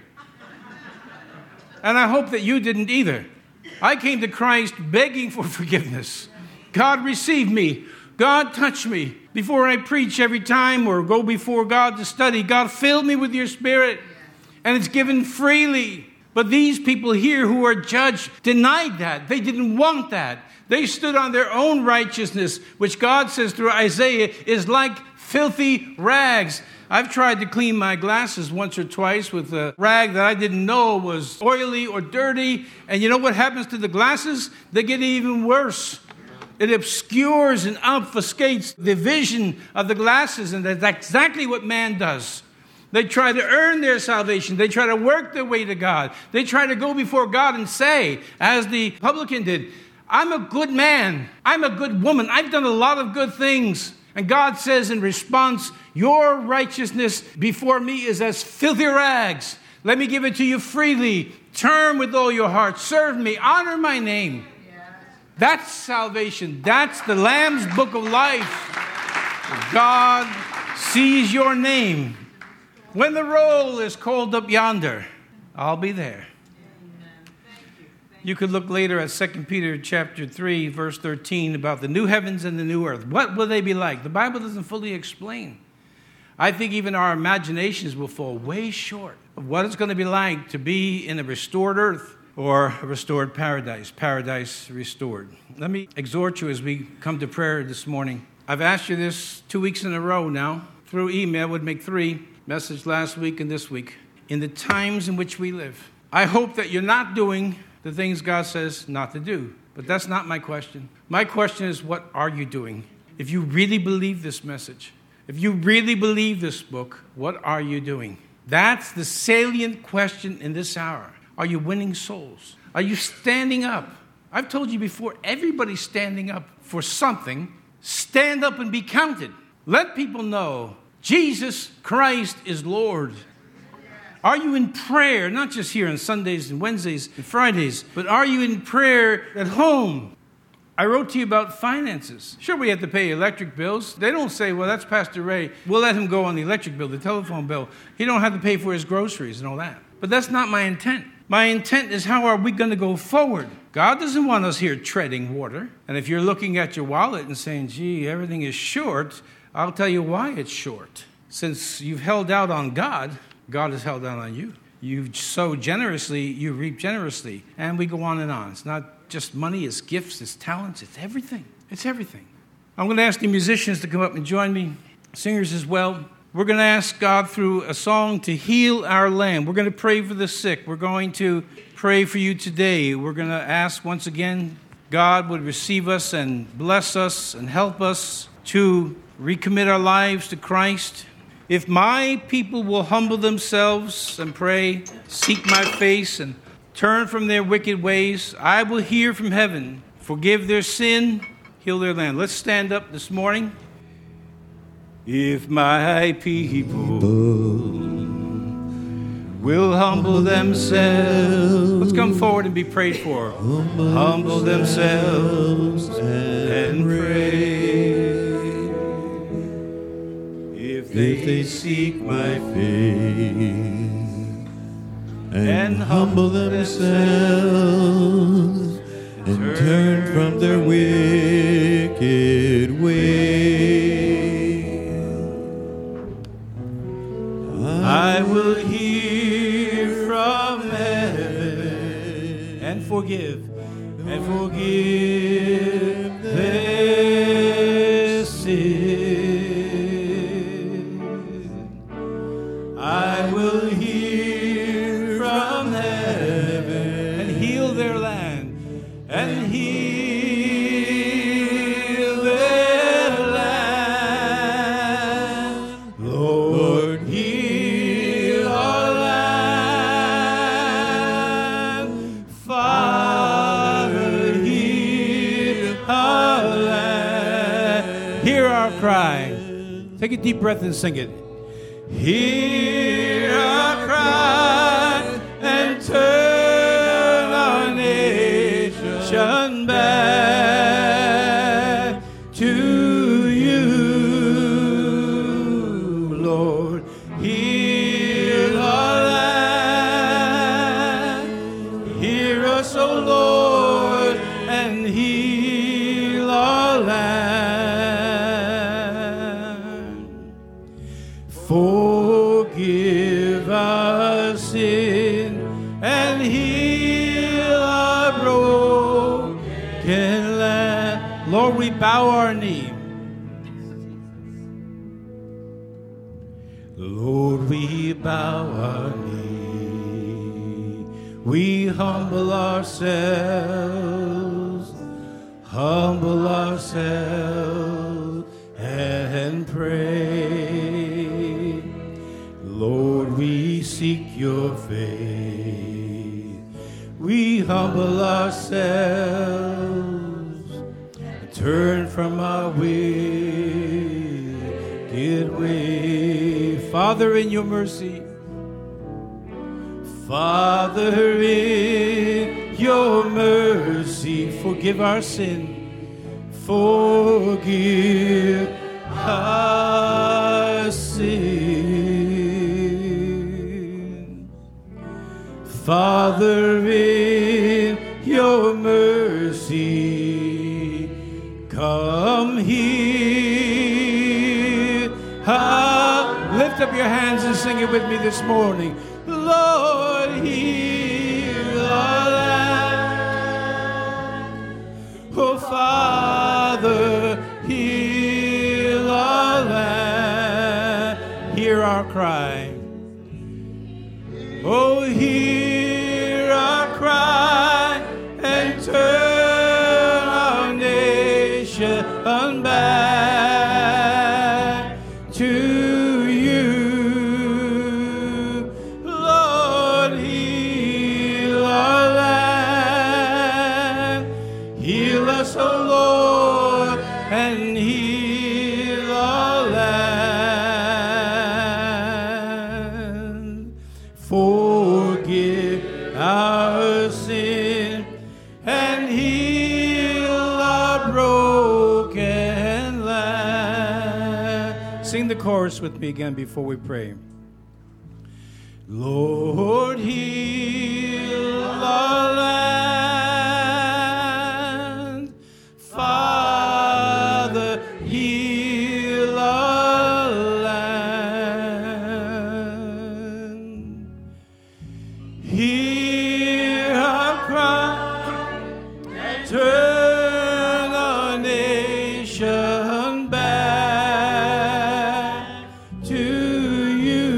And I hope that you didn't either. I came to Christ begging for forgiveness. God, receive me. God, touch me. Before I preach every time or go before God to study, God, fill me with your Spirit. And it's given freely. But these people here who are judged denied that. They didn't want that. They stood on their own righteousness, which God says through Isaiah is like filthy rags. I've tried to clean my glasses once or twice with a rag that I didn't know was oily or dirty. And you know what happens to the glasses? They get even worse. It obscures and obfuscates the vision of the glasses. And that's exactly what man does. They try to earn their salvation. They try to work their way to God. They try to go before God and say, as the publican did, I'm a good man. I'm a good woman. I've done a lot of good things. And God says in response, your righteousness before me is as filthy rags. Let me give it to you freely. Turn with all your heart. Serve me. Honor my name. That's salvation. That's the Lamb's book of life. God sees your name. When the roll is called up yonder, I'll be there. You could look later at Second Peter chapter three, verse thirteen, about the new heavens and the new earth. What will they be like? The Bible doesn't fully explain. I think even our imaginations will fall way short of what it's going to be like to be in a restored earth or a restored paradise, paradise restored. Let me exhort you as we come to prayer this morning. I've asked you this two weeks in a row now. Through email, would make three. Message last week and this week. In the times in which we live, I hope that you're not doing the things God says not to do. But that's not my question. My question is, what are you doing? If you really believe this message, if you really believe this book, what are you doing? That's the salient question in this hour. Are you winning souls? Are you standing up? I've told you before, everybody's standing up for something. Stand up and be counted. Let people know Jesus Christ is Lord. Are you in prayer, not just here on Sundays and Wednesdays and Fridays, but are you in prayer at home? I wrote to you about finances. Sure, we have to pay electric bills. They don't say, well, that's Pastor Ray. We'll let him go on the electric bill, the telephone bill. He don't have to pay for his groceries and all that. But that's not my intent. My intent is, how are we going to go forward? God doesn't want us here treading water. And if you're looking at your wallet and saying, gee, everything is short, I'll tell you why it's short. Since you've held out on God, God has held out on you. You sow generously, you reap generously. And we go on and on. It's not just money, it's gifts, it's talents, it's everything. It's everything. I'm going to ask the musicians to come up and join me, singers as well. We're going to ask God through a song to heal our land. We're going to pray for the sick. We're going to pray for you today. We're going to ask once again, God would receive us and bless us and help us to recommit our lives to Christ. If my people will humble themselves and pray, seek my face and turn from their wicked ways, I will hear from heaven, forgive their sin, heal their land. Let's stand up this morning. If my people will humble themselves, let's come forward and be prayed for. Humble themselves and pray. If they, if they seek my face and humble themselves and turn from their wicked ways, I will hear from heaven and forgive, and forgive their sin. I will hear from heaven and heal their land, and heal their land. Lord, heal our land. Father, heal our land. Hear our cry. Take a deep breath and sing it. Hear our cry and turn our nation back to you, Lord. Heal our land. Hear us, O Lord, and heal our land. Forgive our sin and heal our broken land. Lord, we bow our knee. Lord, we bow our knee. We humble ourselves, humble ourselves and pray. Lord, we seek your face. We humble ourselves and turn from our wicked way. Father, in your mercy, Father, in your mercy, forgive our sin. Forgive our sin. Father, in your mercy, come here. Ah, lift up your hands and sing it with me this morning. Lord, heal our land. Oh, Father, heal our land. Hear our cry. Oh, hear our cry and turn our nation back to you. Lord, heal our land. Heal us, O Lord, and heal our land. Forgive chorus with me again before we pray. Lord, heal our land. Father, heal our land. Hear our cry, turn our nation back to you.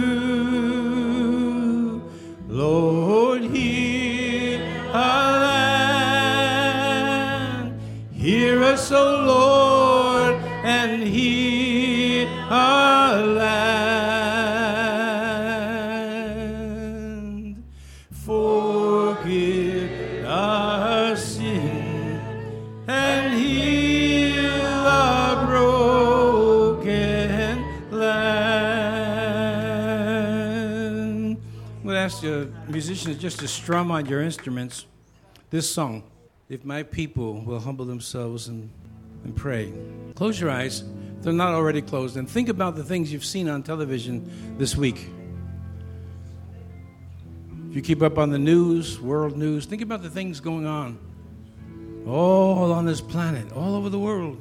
Lord, hear our land. Hear us, O Lord, and hear our land. Forgive our sin and heal our broken land. I'm going to ask the musicians just to strum on your instruments this song, If My People Will Humble Themselves and, and Pray. Close your eyes, if they're not already closed, and think about the things you've seen on television this week. If you keep up on the news, world news, think about the things going on all on this planet, all over the world.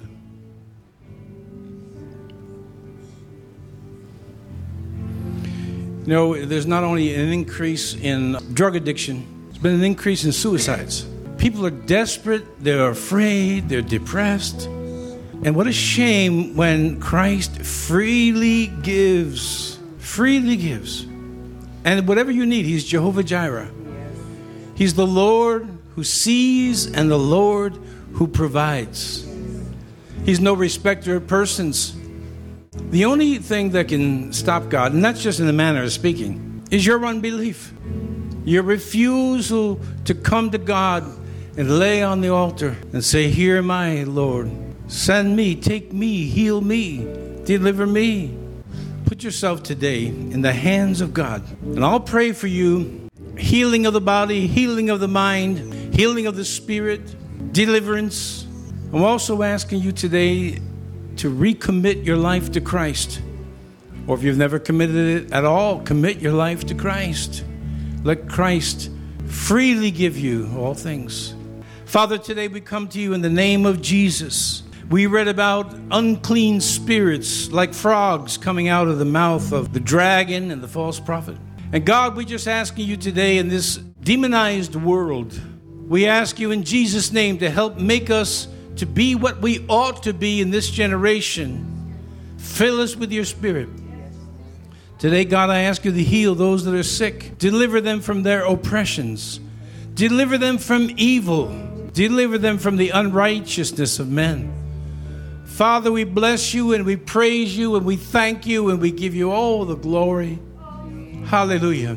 You know, there's not only an increase in drug addiction, there's been an increase in suicides. People are desperate, they're afraid, they're depressed. And what a shame when Christ freely gives, freely gives. And whatever you need, He's Jehovah Jireh. He's the Lord who sees and the Lord who provides. He's no respecter of persons. The only thing that can stop God, and that's just in the manner of speaking, is your unbelief. Your refusal to come to God and lay on the altar and say, here am I, Lord. Send me, take me, heal me, deliver me. Put yourself today in the hands of God. And I'll pray for you. Healing of the body, healing of the mind, healing of the spirit, deliverance. I'm also asking you today to recommit your life to Christ. Or if you've never committed it at all, commit your life to Christ. Let Christ freely give you all things. Father, today we come to you in the name of Jesus. We read about unclean spirits like frogs coming out of the mouth of the dragon and the false prophet. And God, we're just asking you today in this demonized world, we ask you in Jesus' name to help make us to be what we ought to be in this generation. Fill us with your Spirit. Today, God, I ask you to heal those that are sick. Deliver them from their oppressions. Deliver them from evil. Deliver them from the unrighteousness of men. Father, we bless you and we praise you and we thank you and we give you all the glory. Hallelujah.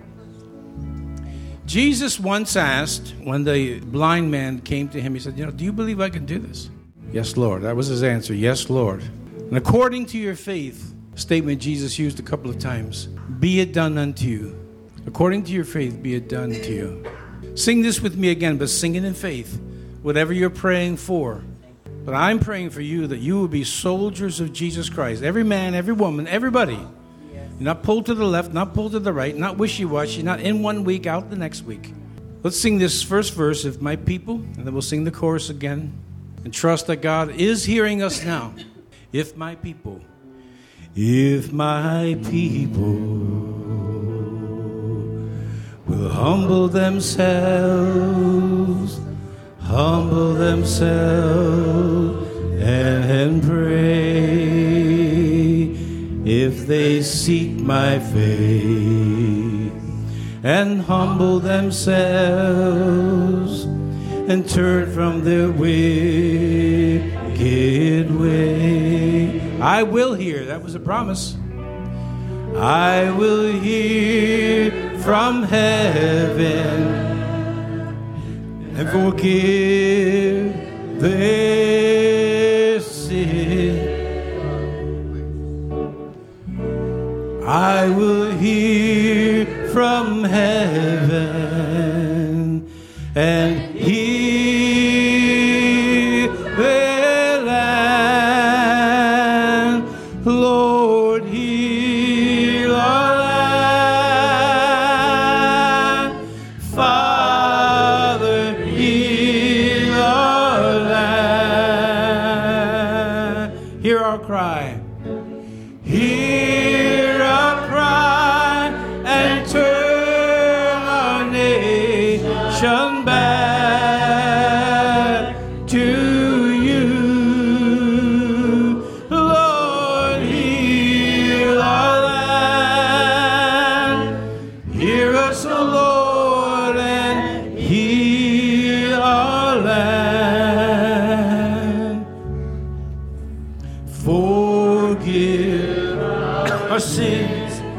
Jesus once asked, when the blind man came to him, he said, you know, do you believe I can do this? Yes, Lord. That was his answer. Yes, Lord. And according to your faith, statement Jesus used a couple of times, be it done unto you. According to your faith, be it done to you. Sing this with me again, but sing it in faith, whatever you're praying for. But I'm praying for you that you will be soldiers of Jesus Christ. Every man, every woman, everybody. You're not pulled to the left, not pulled to the right, not wishy-washy, not in one week, out the next week. Let's sing this first verse, If My People, and then we'll sing the chorus again. And trust that God is hearing us now. If my people, if my people will humble themselves, humble themselves and pray. If they seek my face and humble themselves and turn from their wicked way, I will hear. That was a promise. I will hear from heaven and forgive their sin. I will hear from heaven and heal their land. Lord,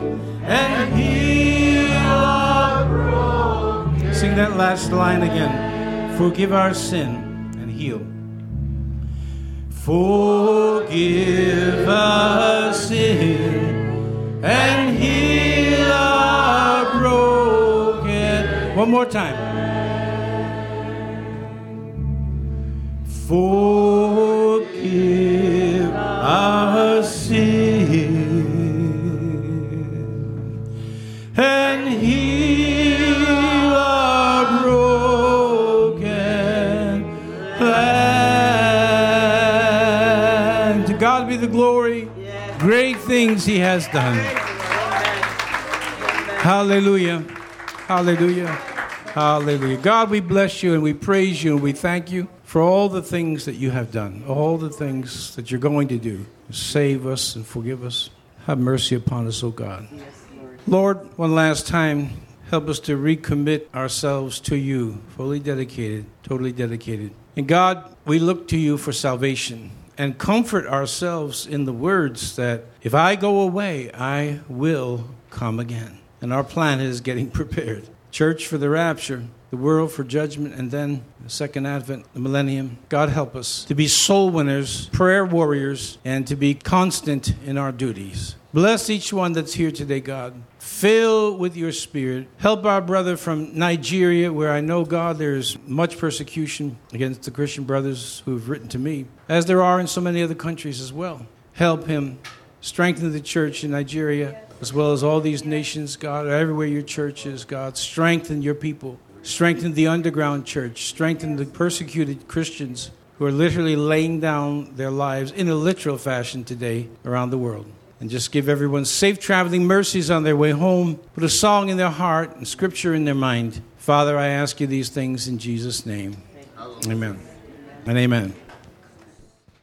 and heal our broken. Sing that last line again. Forgive our sin and heal. Forgive our sin and heal our broken. One more time. Forgive our sin and heal our broken land. To God be the glory. Great things He has done. Hallelujah. Hallelujah. Hallelujah. God, we bless you and we praise you and we thank you for all the things that you have done, all the things that you're going to do. Save us and forgive us. Have mercy upon us, O God. Yes, Lord. Lord, one last time, help us to recommit ourselves to you, fully dedicated, totally dedicated. And God, we look to you for salvation and comfort ourselves in the words that if I go away, I will come again. And our planet is getting prepared. Church for the rapture, the world for judgment, and then the second advent, the millennium. God help us to be soul winners, prayer warriors, and to be constant in our duties. Bless each one that's here today, God. Fill with your spirit. Help our brother from Nigeria, where I know, God, there's much persecution against the Christian brothers who have written to me, as there are in so many other countries as well. Help him. Strengthen the church in Nigeria, as well as all these nations, God, everywhere your church is, God. Strengthen your people. Strengthen the underground church. Strengthen the persecuted Christians who are literally laying down their lives in a literal fashion today around the world. And just give everyone safe traveling mercies on their way home. Put a song in their heart and scripture in their mind. Father, I ask you these things in Jesus' name. Amen. And amen.